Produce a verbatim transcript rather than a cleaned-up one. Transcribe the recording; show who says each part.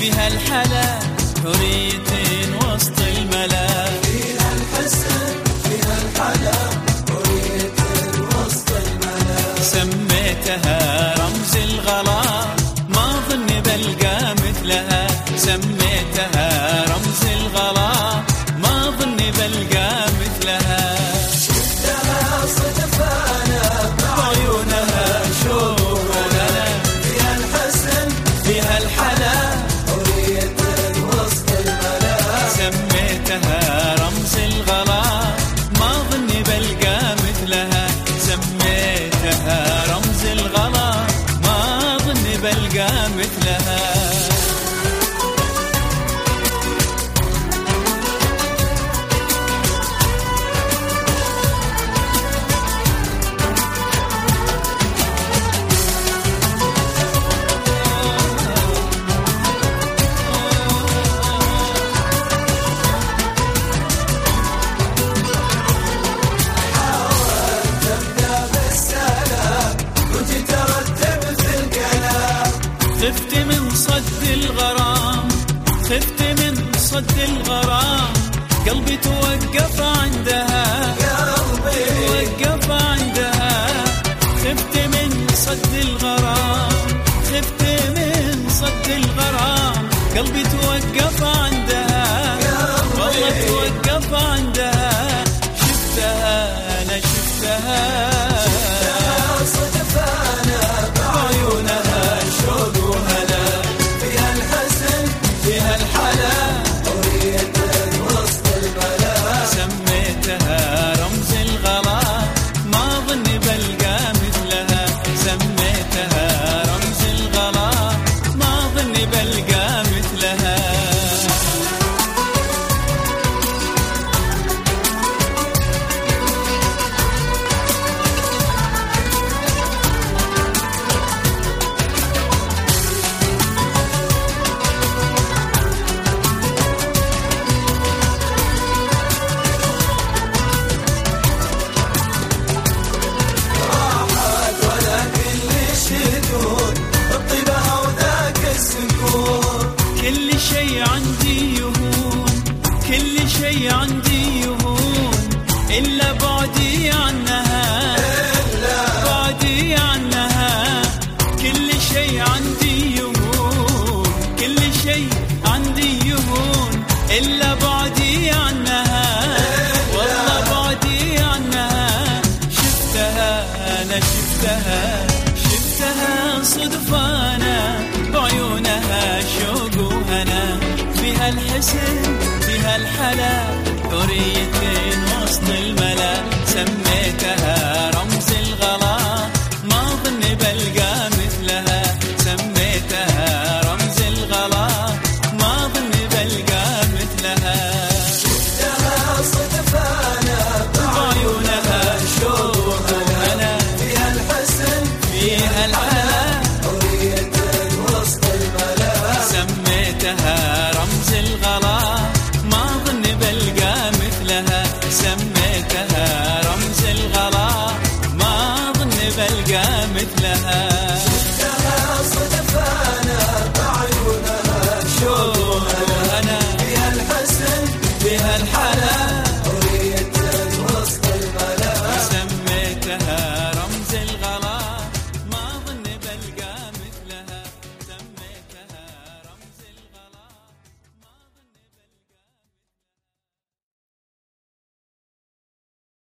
Speaker 1: فيها الحلا حرية وسط الملا،
Speaker 2: فيها الحسن فيها الحلا حرية وسط الملا.
Speaker 1: سميتها رمز الغلا ما ظني بلقى مثلها، سميتها رمز الغلا ما ظني بلقى مثلها.
Speaker 2: شفتها صدف أنا
Speaker 1: بعيونها شوف أنا،
Speaker 2: فيها الحسن
Speaker 1: فيها الحلا
Speaker 2: حرية وسط الملا.
Speaker 1: سميتها رمز الغلا ما ظني بلقى مثلها، سميتها رمز الغلا ما ظني بلقى مثلها. خفت من صد الغرام، خفت من صد الغرام، قلبي توقف عندها،
Speaker 2: قلبي
Speaker 1: توقف عندها. خفت من صد الغرام، خفت من صد الغرام، قلبي توقف عندها، والله توقف عندها. شفتها أنا شفتها
Speaker 2: صدف أنا
Speaker 1: بعيونها شوق وهلا،
Speaker 2: فيها الحسن
Speaker 1: فيها الحلا
Speaker 2: حرية وسط الملا.
Speaker 1: سميتها رمز الغلا ما ظني بلقى مثلها، سميتها رمز الغلا ما ظني بلقى مثلها. كل شي عندي يهون، كل شي عندي يهون، إلا بعدي عنها،
Speaker 2: إلا
Speaker 1: بعدي عنها. كل شي عندي يهون، كل شي عندي يهون، إلا بعدي عنها، والله بعدي عنها. شفتها أنا شفتها، شفتها صدفانا بعيونها شوق وهنا. فيها الحسن فيها الحلا حرية وسط الملا. سميتها رمز الغلا ما ظني بلقى مثلها، سميتها رمز الغلا ما ظني بلقى مثلها.
Speaker 2: شفتها صدف أنا
Speaker 1: بعيونها شوق وهنا،
Speaker 2: فيها الحسن
Speaker 1: فيها الحلا
Speaker 2: حرية وسط الملا.
Speaker 1: سميتها رمز الغلا ما ظني بلقى مثلها، سميتها رمز الغلا ما ظني بلقى مثلها.
Speaker 2: شفتها صدف أنا بعيونها
Speaker 1: شوق أنا
Speaker 2: فيها الحسن
Speaker 1: فيها الحلا